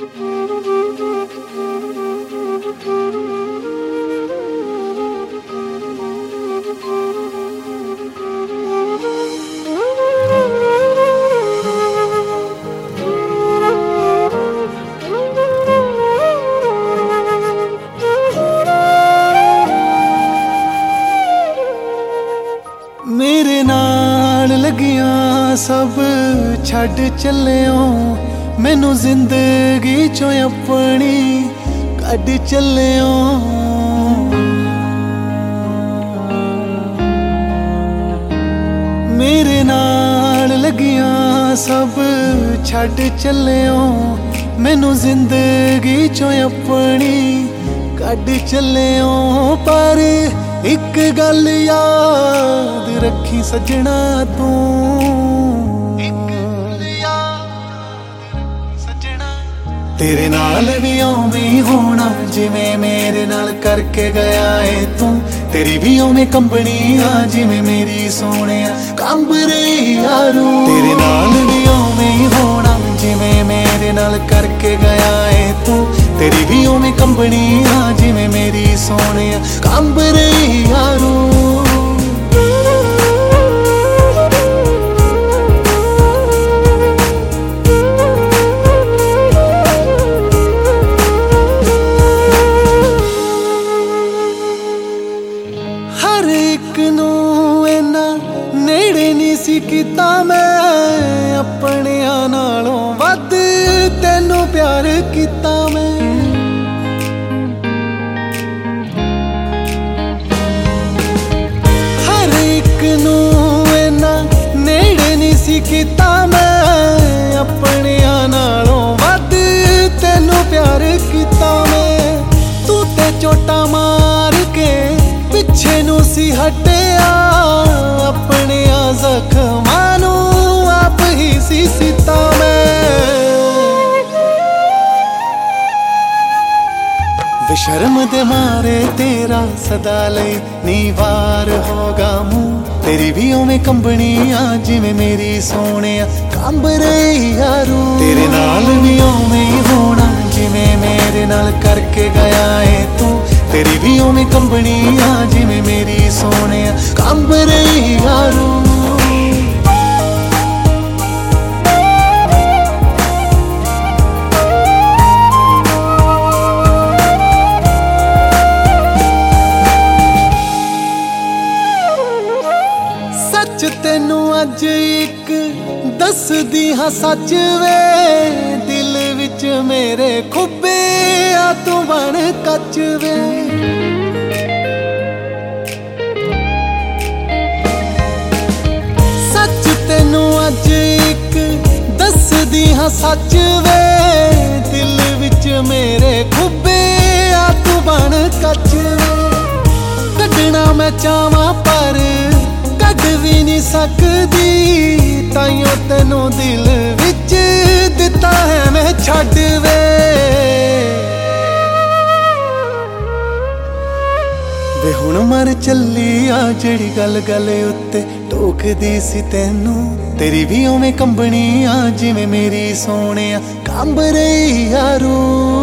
मेरे नाल लगियां सब छड्ड चलियो, मैनू जिंदगी चों अपनी कढ चलियो। मेरे नाल लगियां सब छड्ड चलियो, मैनू जिंदगी चों अपनी कढ चलियो। पर एक गल याद रखी सजना तू, तेरे नाल भी उवें होना जिवें मेरे नाल करके गया है तू। तेरी भी उवें कंबनी आ जिवें मेरी सोहणिया कंब रही यारू। तेरे नाल भी उवें होना जिवें मेरे नाल करके गया है तू। तेरी भी उवें कंबनी आ जिवें मेरी सोहणिया कंब रही यारू। हर एक नू इन्ना नेड़े नहीं सी कीता मैं, अपनियां नालों वध तैनू प्यार कीता मैं। हर एक नू इन्ना नेड़े नहीं सी कीता मैं, अपनियां नालों वध तैनू प्यार कीता मैं। तू ते चोटा मार के पिछे नू सी हटिया, अपने जख्मां नू आप ही सी सीता मैं। बेशर्म दे मारे तेरा सदा लई नीवार होगा मुंह। तेरी भी उवें कंबनी आ जिवें मेरी सोहणिया कंब रही यारू। तेरे नाल भी उवें ही होना जिवें मेरे नाल करके गया है तू। तेरी भी उवें कंबनी आ जिवें मेरी सोहणिया कंब रही यारू। सच तेनू अज एक दसदी हाँ सच वे, दिल विच मेरे खुबे आ तू बन कच वे। सच तेनू अज एक दसदी हाँ सच वे, दिल विच मेरे खुबे आ तू बन कच वे। कढना मैं चाहवां पर कढ भी नहीं सकदी, ताइयों तेनू दिल विच दिता है मैं छड्ड वे। वे हुण मर चली आ जेड़ी गल गल उत्ते टोकदी सी तैनू। तेरी भी उवें कंबनी आ जिवें मेरी सोहणिया कंब रही यारू।